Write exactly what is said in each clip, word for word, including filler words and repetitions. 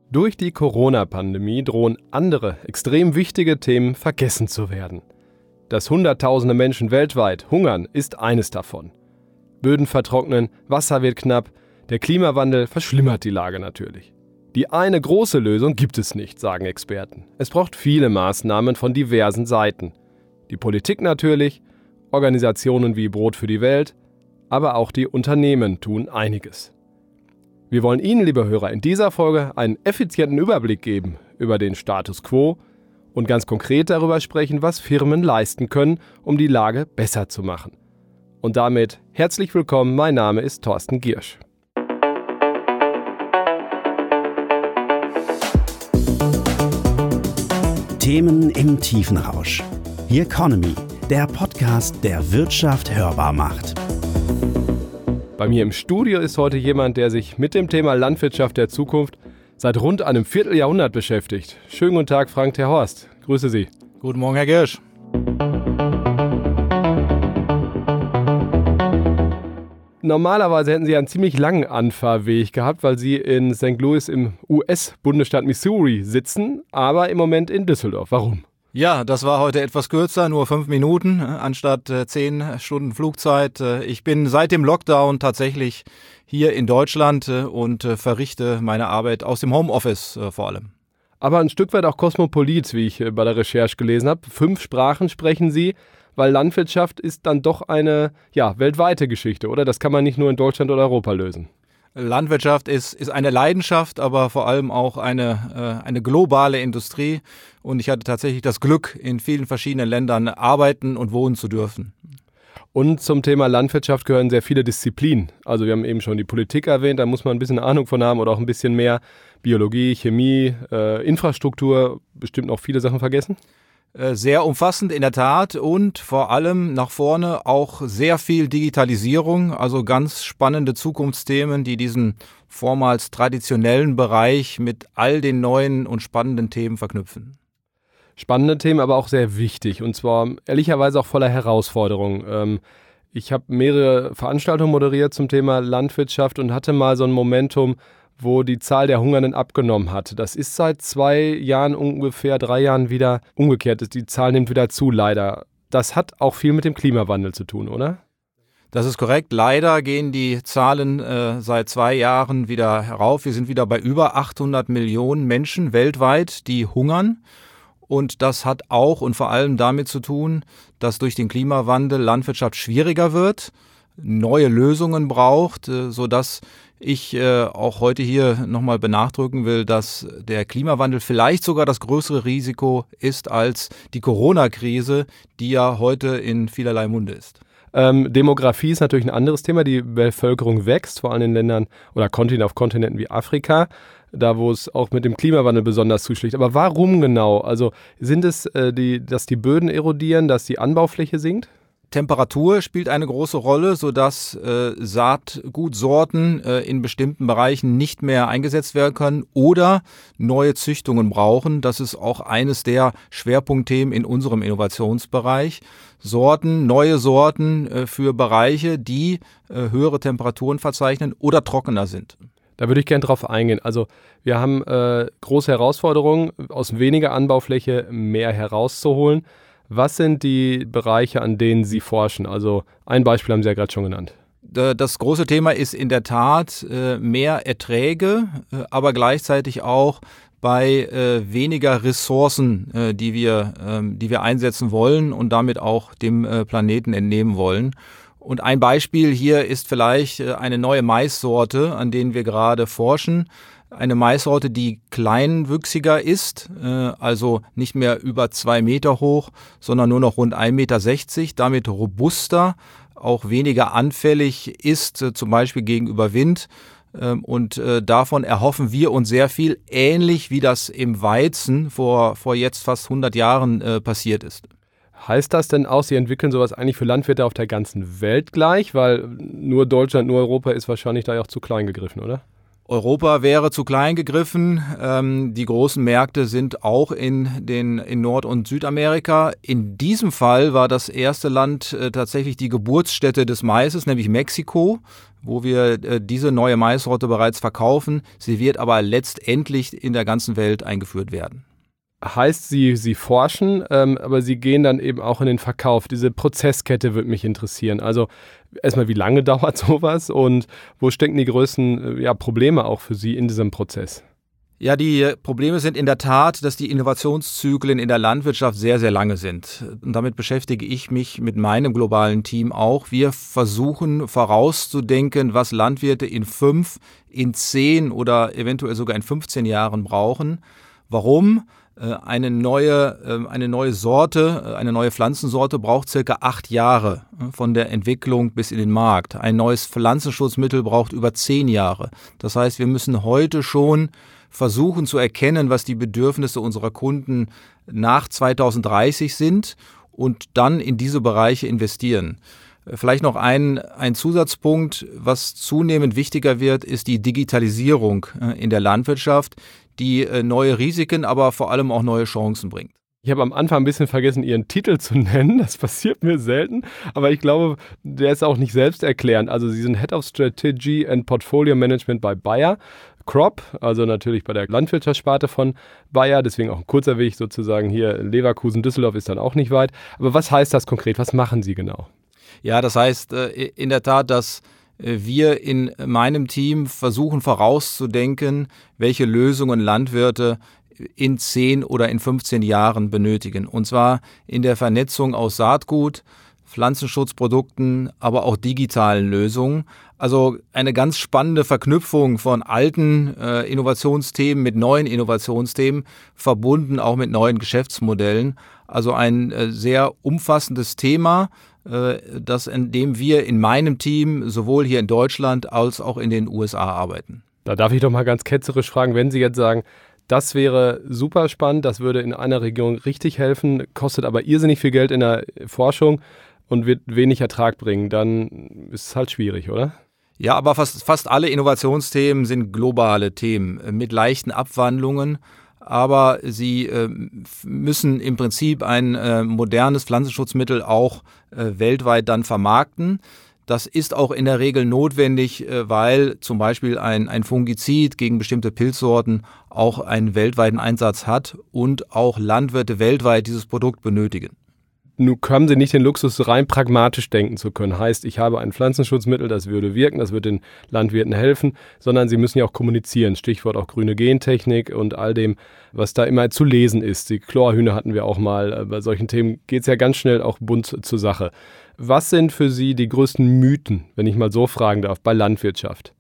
Durch die Corona-Pandemie drohen andere, extrem wichtige Themen vergessen zu werden. Dass Hunderttausende Menschen weltweit hungern, ist eines davon. Böden vertrocknen, Wasser wird knapp, der Klimawandel verschlimmert die Lage natürlich. Die eine große Lösung gibt es nicht, sagen Experten. Es braucht viele Maßnahmen von diversen Seiten. Die Politik natürlich, Organisationen wie Brot für die Welt, aber auch die Unternehmen tun einiges. Wir wollen Ihnen, liebe Hörer, in dieser Folge einen effizienten Überblick geben über den Status quo und ganz konkret darüber sprechen, was Firmen leisten können, um die Lage besser zu machen. Und damit herzlich willkommen, mein Name ist Thorsten Giersch. Themen im Tiefenrausch. The Economy, der Podcast, der Wirtschaft hörbar macht. Bei mir im Studio ist heute jemand, der sich mit dem Thema Landwirtschaft der Zukunft seit rund einem Vierteljahrhundert beschäftigt. Schönen guten Tag, Frank ter Horst. Grüße Sie. Guten Morgen, Herr Giersch. Normalerweise hätten Sie einen ziemlich langen Anfahrweg gehabt, weil Sie in Sankt Louis im U S-Bundesstaat Missouri sitzen, aber im Moment in Düsseldorf. Warum? Ja, das war heute etwas kürzer, nur fünf Minuten anstatt äh, zehn Stunden Flugzeit. Äh, ich bin seit dem Lockdown tatsächlich hier in Deutschland äh, und äh, verrichte meine Arbeit aus dem Homeoffice äh, vor allem. Aber ein Stück weit auch kosmopolit, wie ich äh, bei der Recherche gelesen habe. Fünf Sprachen sprechen Sie, weil Landwirtschaft ist dann doch eine ja, weltweite Geschichte, oder? Das kann man nicht nur in Deutschland oder Europa lösen. Landwirtschaft ist, ist eine Leidenschaft, aber vor allem auch eine, äh, eine globale Industrie. Und ich hatte tatsächlich das Glück, in vielen verschiedenen Ländern arbeiten und wohnen zu dürfen. Und zum Thema Landwirtschaft gehören sehr viele Disziplinen. Also wir haben eben schon die Politik erwähnt, da muss man ein bisschen Ahnung von haben oder auch ein bisschen mehr. Biologie, Chemie, äh, Infrastruktur, bestimmt noch viele Sachen vergessen? Sehr umfassend in der Tat und vor allem nach vorne auch sehr viel Digitalisierung, also ganz spannende Zukunftsthemen, die diesen vormals traditionellen Bereich mit all den neuen und spannenden Themen verknüpfen. Spannende Themen, aber auch sehr wichtig und zwar ehrlicherweise auch voller Herausforderungen. Ähm, ich habe mehrere Veranstaltungen moderiert zum Thema Landwirtschaft und hatte mal so ein Momentum, wo die Zahl der Hungernden abgenommen hat. Das ist seit zwei Jahren ungefähr, drei Jahren wieder umgekehrt. Die Zahl nimmt wieder zu, leider. Das hat auch viel mit dem Klimawandel zu tun, oder? Das ist korrekt. Leider gehen die Zahlen äh, seit zwei Jahren wieder herauf. Wir sind wieder bei über achthundert Millionen Menschen weltweit, die hungern. Und das hat auch und vor allem damit zu tun, dass durch den Klimawandel Landwirtschaft schwieriger wird, neue Lösungen braucht, äh, sodass ich äh, auch heute hier nochmal benachdrücken will, dass der Klimawandel vielleicht sogar das größere Risiko ist als die Corona-Krise, die ja heute in vielerlei Munde ist. Ähm, Demografie ist natürlich ein anderes Thema. Die Bevölkerung wächst, vor allem in Ländern oder Kontinenten auf Kontinenten wie Afrika, da wo es auch mit dem Klimawandel besonders zuschlägt. Aber warum genau? Also sind es, äh, die, dass die Böden erodieren, dass die Anbaufläche sinkt? Temperatur spielt eine große Rolle, sodass äh, Saatgutsorten äh, in bestimmten Bereichen nicht mehr eingesetzt werden können oder neue Züchtungen brauchen. Das ist auch eines der Schwerpunktthemen in unserem Innovationsbereich. Sorten, neue Sorten äh, für Bereiche, die äh, höhere Temperaturen verzeichnen oder trockener sind. Da würde ich gerne drauf eingehen. Also wir haben äh, große Herausforderungen, aus weniger Anbaufläche mehr herauszuholen. Was sind die Bereiche, an denen Sie forschen? Also ein Beispiel haben Sie ja gerade schon genannt. Das große Thema ist in der Tat mehr Erträge, aber gleichzeitig auch bei weniger Ressourcen, die wir, die wir einsetzen wollen und damit auch dem Planeten entnehmen wollen. Und ein Beispiel hier ist vielleicht eine neue Maissorte, an denen wir gerade forschen. Eine Maissorte, die kleinwüchsiger ist, äh, also nicht mehr über zwei Meter hoch, sondern nur noch rund ein Meter sechzig, damit robuster, auch weniger anfällig ist, äh, zum Beispiel gegenüber Wind. Ähm, und äh, davon erhoffen wir uns sehr viel, ähnlich wie das im Weizen vor, vor jetzt fast hundert Jahren äh, passiert ist. Heißt das denn auch, Sie entwickeln sowas eigentlich für Landwirte auf der ganzen Welt gleich? Weil nur Deutschland, nur Europa ist wahrscheinlich da ja auch zu klein gegriffen, oder? Europa wäre zu klein gegriffen. Ähm, die großen Märkte sind auch in, den, in Nord- und Südamerika. In diesem Fall war das erste Land äh, tatsächlich die Geburtsstätte des Maises, nämlich Mexiko, wo wir äh, diese neue Maissorte bereits verkaufen. Sie wird aber letztendlich in der ganzen Welt eingeführt werden. Heißt, Sie, Sie forschen, ähm, aber Sie gehen dann eben auch in den Verkauf. Diese Prozesskette würde mich interessieren. Also erstmal, wie lange dauert sowas und wo stecken die größten äh, ja, Probleme auch für Sie in diesem Prozess? Ja, die Probleme sind in der Tat, dass die Innovationszyklen in der Landwirtschaft sehr, sehr lange sind. Und damit beschäftige ich mich mit meinem globalen Team auch. Wir versuchen vorauszudenken, was Landwirte in fünf, in zehn oder eventuell sogar in fünfzehn Jahren brauchen. Warum? Eine neue, eine neue Sorte, eine neue Pflanzensorte braucht circa acht Jahre von der Entwicklung bis in den Markt. Ein neues Pflanzenschutzmittel braucht über zehn Jahre. Das heißt, wir müssen heute schon versuchen zu erkennen, was die Bedürfnisse unserer Kunden nach zweitausenddreißig sind und dann in diese Bereiche investieren. Vielleicht noch ein, ein Zusatzpunkt, was zunehmend wichtiger wird, ist die Digitalisierung in der Landwirtschaft, die neue Risiken, aber vor allem auch neue Chancen bringt. Ich habe am Anfang ein bisschen vergessen, Ihren Titel zu nennen. Das passiert mir selten. Aber ich glaube, der ist auch nicht selbsterklärend. Also Sie sind Head of Strategy and Portfolio Management bei Bayer Crop, also natürlich bei der Landwirtschaftssparte von Bayer. Deswegen auch ein kurzer Weg sozusagen hier. Leverkusen, Düsseldorf ist dann auch nicht weit. Aber was heißt das konkret? Was machen Sie genau? Ja, das heißt in der Tat, dass wir in meinem Team versuchen vorauszudenken, welche Lösungen Landwirte in zehn oder in fünfzehn Jahren benötigen. Und zwar in der Vernetzung aus Saatgut, Pflanzenschutzprodukten, aber auch digitalen Lösungen. Also eine ganz spannende Verknüpfung von alten äh, Innovationsthemen mit neuen Innovationsthemen, verbunden auch mit neuen Geschäftsmodellen. Also ein äh, sehr umfassendes Thema, äh, das in dem wir in meinem Team sowohl hier in Deutschland als auch in den U S A arbeiten. Da darf ich doch mal ganz ketzerisch fragen, wenn Sie jetzt sagen, das wäre super spannend, das würde in einer Region richtig helfen, kostet aber irrsinnig viel Geld in der Forschung und wird wenig Ertrag bringen, dann ist es halt schwierig, oder? Ja, aber fast, fast alle Innovationsthemen sind globale Themen mit leichten Abwandlungen, aber sie äh, müssen im Prinzip ein äh, modernes Pflanzenschutzmittel auch äh, weltweit dann vermarkten. Das ist auch in der Regel notwendig, äh, weil zum Beispiel ein, ein Fungizid gegen bestimmte Pilzsorten auch einen weltweiten Einsatz hat und auch Landwirte weltweit dieses Produkt benötigen. Nun haben Sie nicht den Luxus, rein pragmatisch denken zu können. Heißt, ich habe ein Pflanzenschutzmittel, das würde wirken, das würde den Landwirten helfen, sondern Sie müssen ja auch kommunizieren. Stichwort auch grüne Gentechnik und all dem, was da immer zu lesen ist. Die Chlorhühner hatten wir auch mal. Bei solchen Themen geht es ja ganz schnell auch bunt zur Sache. Was sind für Sie die größten Mythen, wenn ich mal so fragen darf, bei Landwirtschaft?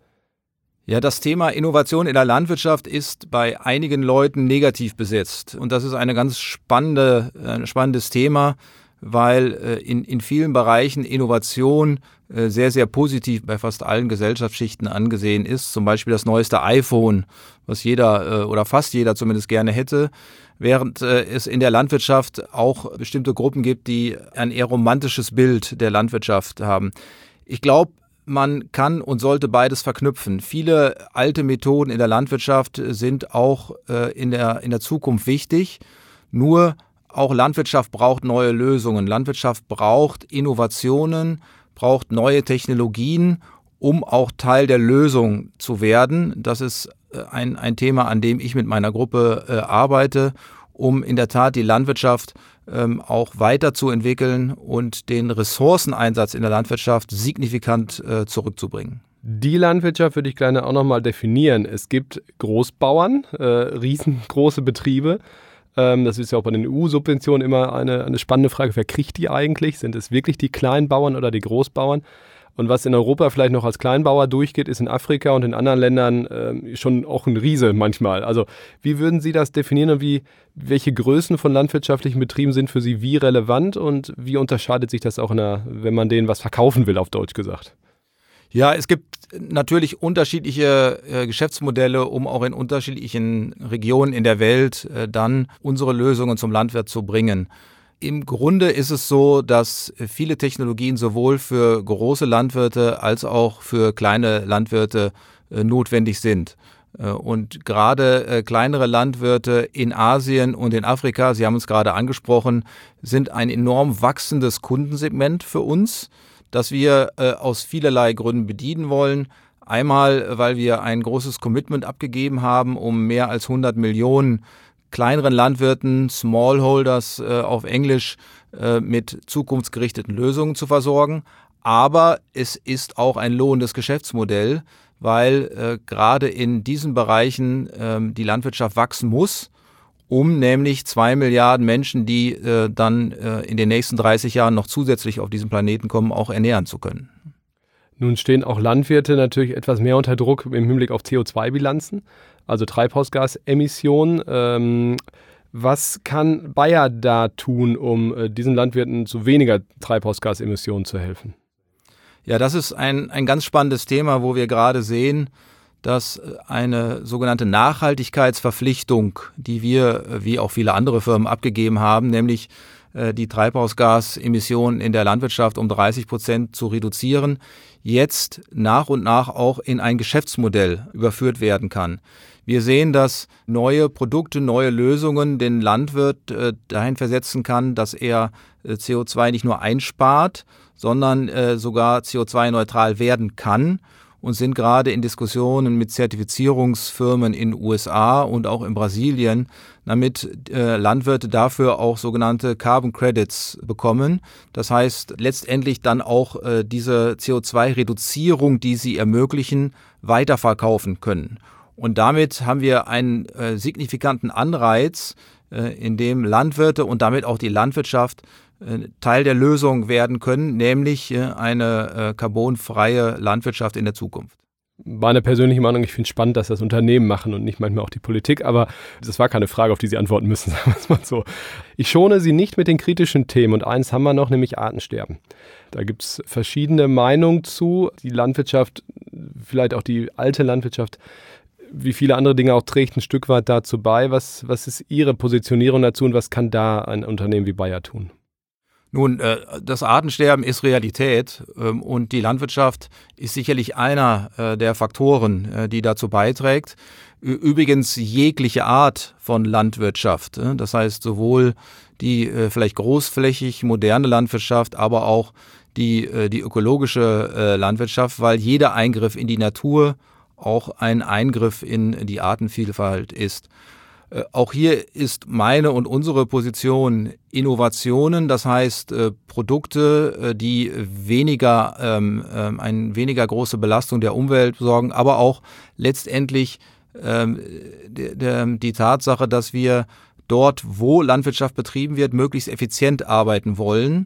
Ja, das Thema Innovation in der Landwirtschaft ist bei einigen Leuten negativ besetzt. Und das ist eine ganz spannende, ein spannendes Thema, weil äh, in, in vielen Bereichen Innovation äh, sehr, sehr positiv bei fast allen Gesellschaftsschichten angesehen ist. Zum Beispiel das neueste iPhone, was jeder äh, oder fast jeder zumindest gerne hätte, während äh, es in der Landwirtschaft auch bestimmte Gruppen gibt, die ein eher romantisches Bild der Landwirtschaft haben. Ich glaube, man kann und sollte beides verknüpfen. Viele alte Methoden in der Landwirtschaft sind auch äh, in der, in der Zukunft wichtig, nur auch Landwirtschaft braucht neue Lösungen. Landwirtschaft braucht Innovationen, braucht neue Technologien, um auch Teil der Lösung zu werden. Das ist ein, ein Thema, an dem ich mit meiner Gruppe äh, arbeite, um in der Tat die Landwirtschaft ähm, auch weiterzuentwickeln und den Ressourceneinsatz in der Landwirtschaft signifikant äh, zurückzubringen. Die Landwirtschaft würde ich gerne auch nochmal definieren. Es gibt Großbauern, äh, riesengroße Betriebe. Das ist ja auch bei den E U-Subventionen immer eine, eine spannende Frage. Wer kriegt die eigentlich? Sind es wirklich die Kleinbauern oder die Großbauern? Und was in Europa vielleicht noch als Kleinbauer durchgeht, ist in Afrika und in anderen Ländern äh, schon auch ein Riese manchmal. Also wie würden Sie das definieren und wie, welche Größen von landwirtschaftlichen Betrieben sind für Sie wie relevant und wie unterscheidet sich das auch, in der, wenn man denen was verkaufen will, auf Deutsch gesagt? Ja, es gibt natürlich unterschiedliche äh, Geschäftsmodelle, um auch in unterschiedlichen Regionen in der Welt äh, dann unsere Lösungen zum Landwirt zu bringen. Im Grunde ist es so, dass viele Technologien sowohl für große Landwirte als auch für kleine Landwirte äh, notwendig sind. Äh, und gerade äh, kleinere Landwirte in Asien und in Afrika, Sie haben uns gerade angesprochen, sind ein enorm wachsendes Kundensegment für uns, das wir äh, aus vielerlei Gründen bedienen wollen. Einmal, weil wir ein großes Commitment abgegeben haben, um mehr als hundert Millionen kleineren Landwirten, Smallholders äh, auf Englisch, äh, mit zukunftsgerichteten Lösungen zu versorgen. Aber es ist auch ein lohnendes Geschäftsmodell, weil äh, gerade in diesen Bereichen äh, die Landwirtschaft wachsen muss, um nämlich zwei Milliarden Menschen, die äh, dann äh, in den nächsten dreißig Jahren noch zusätzlich auf diesen Planeten kommen, auch ernähren zu können. Nun stehen auch Landwirte natürlich etwas mehr unter Druck im Hinblick auf C O zwei Bilanzen, also Treibhausgasemissionen. Ähm, was kann Bayer da tun, um äh, diesen Landwirten zu weniger Treibhausgasemissionen zu helfen? Ja, das ist ein, ein ganz spannendes Thema, wo wir gerade sehen, dass eine sogenannte Nachhaltigkeitsverpflichtung, die wir, wie auch viele andere Firmen, abgegeben haben, nämlich äh, die Treibhausgasemissionen in der Landwirtschaft um dreißig Prozent zu reduzieren, jetzt nach und nach auch in ein Geschäftsmodell überführt werden kann. Wir sehen, dass neue Produkte, neue Lösungen den Landwirt äh, dahin versetzen kann, dass er äh, C O zwei nicht nur einspart, sondern äh, sogar C O zwei neutral werden kann, und sind gerade in Diskussionen mit Zertifizierungsfirmen in U S A und auch in Brasilien, damit äh, Landwirte dafür auch sogenannte Carbon Credits bekommen. Das heißt, letztendlich dann auch äh, diese C O zwei Reduzierung, die sie ermöglichen, weiterverkaufen können. Und damit haben wir einen äh, signifikanten Anreiz, äh, in dem Landwirte und damit auch die Landwirtschaft äh, Teil der Lösung werden können, nämlich äh, eine äh, carbonfreie Landwirtschaft in der Zukunft. Meine persönliche Meinung, ich finde es spannend, dass das Unternehmen machen und nicht manchmal auch die Politik, aber das war keine Frage, auf die Sie antworten müssen, sagen wir es mal so. Ich schone Sie nicht mit den kritischen Themen, und eins haben wir noch, nämlich Artensterben. Da gibt es verschiedene Meinungen zu. Die Landwirtschaft, vielleicht auch die alte Landwirtschaft, wie viele andere Dinge auch, trägt ein Stück weit dazu bei. Was, was ist Ihre Positionierung dazu und was kann da ein Unternehmen wie Bayer tun? Nun, äh, das Artensterben ist Realität, ähm, und die Landwirtschaft ist sicherlich einer äh, der Faktoren, äh, die dazu beiträgt. Übrigens jegliche Art von Landwirtschaft, äh, das heißt sowohl die äh, vielleicht großflächig moderne Landwirtschaft, aber auch die, äh, die ökologische äh, Landwirtschaft, weil jeder Eingriff in die Natur auch ein Eingriff in die Artenvielfalt ist. Äh, auch hier ist meine und unsere Position Innovationen, das heißt äh, Produkte, äh, die weniger, ähm, äh, eine weniger große Belastung der Umwelt sorgen, aber auch letztendlich ähm, de, de, die Tatsache, dass wir dort, wo Landwirtschaft betrieben wird, möglichst effizient arbeiten wollen,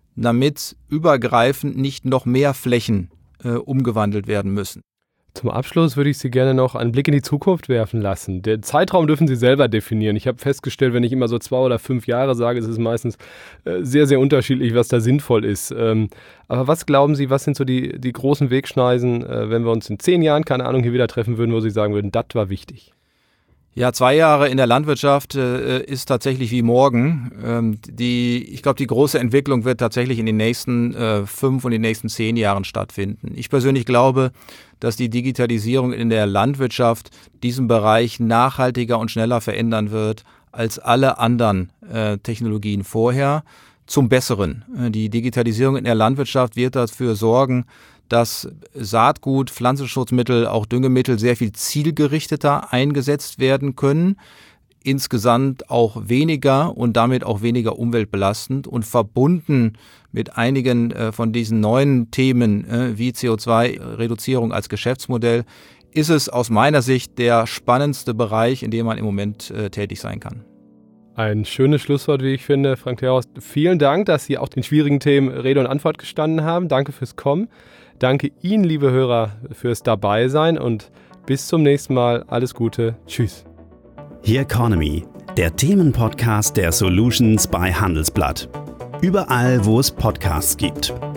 damit übergreifend nicht noch mehr Flächen äh, umgewandelt werden müssen. Zum Abschluss würde ich Sie gerne noch einen Blick in die Zukunft werfen lassen. Den Zeitraum dürfen Sie selber definieren. Ich habe festgestellt, wenn ich immer so zwei oder fünf Jahre sage, ist es meistens äh, sehr, sehr unterschiedlich, was da sinnvoll ist. Ähm, aber was glauben Sie, was sind so die, die großen Wegschneisen, äh, wenn wir uns in zehn Jahren, keine Ahnung, hier wieder treffen würden, wo Sie sagen würden, das war wichtig? Ja, zwei Jahre in der Landwirtschaft äh, ist tatsächlich wie morgen. Ähm, die, ich glaube, die große Entwicklung wird tatsächlich in den nächsten äh, fünf und den nächsten zehn Jahren stattfinden. Ich persönlich glaube, dass die Digitalisierung in der Landwirtschaft diesen Bereich nachhaltiger und schneller verändern wird als alle anderen äh, Technologien vorher, zum Besseren. Äh, die Digitalisierung in der Landwirtschaft wird dafür sorgen, dass Saatgut, Pflanzenschutzmittel, auch Düngemittel sehr viel zielgerichteter eingesetzt werden können, insgesamt auch weniger und damit auch weniger umweltbelastend, und verbunden mit einigen äh, von diesen neuen Themen äh, wie C O zwei Reduzierung als Geschäftsmodell ist es aus meiner Sicht der spannendste Bereich, in dem man im Moment äh, tätig sein kann. Ein schönes Schlusswort, wie ich finde, Frank Terhorst. Vielen Dank, dass Sie auch den schwierigen Themen Rede und Antwort gestanden haben. Danke fürs Kommen. Danke Ihnen, liebe Hörer, fürs Dabeisein und bis zum nächsten Mal. Alles Gute. Tschüss. Here Economy, der Themenpodcast der Solutions bei Handelsblatt. Überall, wo es Podcasts gibt.